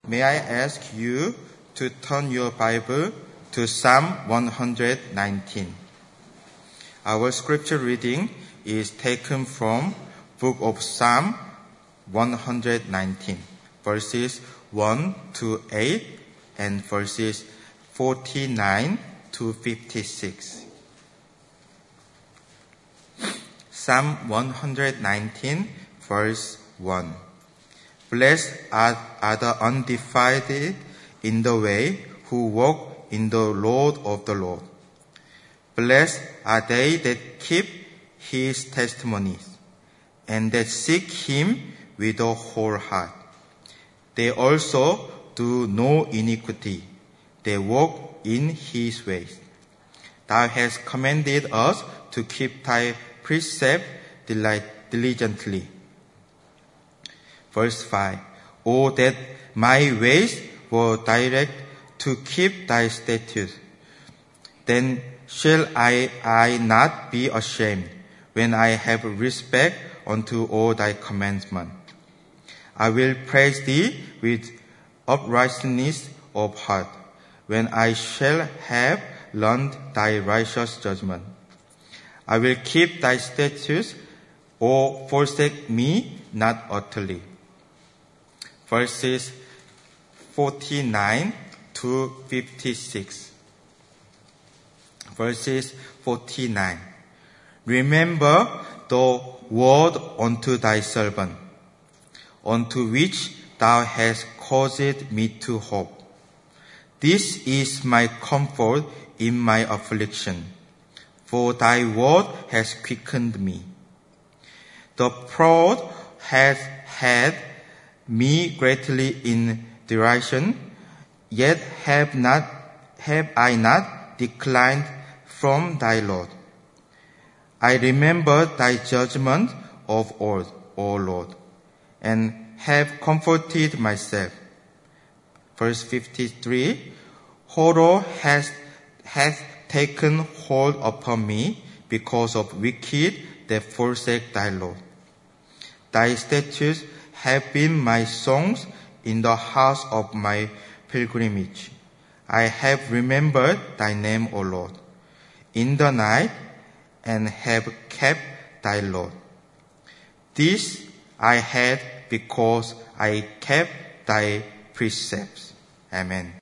may I ask you to turn your Bible to Psalm 119. Our scripture reading is taken from Book of Psalm 119, verses 1 to 8 and verses 49 to 56. Psalm 119, verse 1. Blessed are the undefiled in the way who walk in the road of the Lord. Blessed are they that keep his testimonies, and that seek him with a whole heart. They also do no iniquity. They walk in his ways. Thou hast commanded us to keep thy precept diligently. Verse 5. Oh, that my ways were direct to keep thy statutes. Then shall I not be ashamed when I have respect unto all thy commandments. I will praise thee with uprightness of heart, when I shall have learned thy righteous judgment. I will keep thy statutes, or forsake me not utterly. Verses 49 to 56. Verses 49. Remember the word unto thy servant, unto which thou hast caused me to hope. This is my comfort in my affliction, for thy word has quickened me. The proud has had me greatly in derision, yet have I not declined from thy Lord. I remember thy judgment of old, O Lord, and have comforted myself. Verse 53, horror hath taken hold upon me because of wicked that forsake thy law. Thy statutes have been my songs in the house of my pilgrimage. I have remembered thy name, O Lord, in the night, and have kept thy law. This I had because I kept thy precepts. Amen.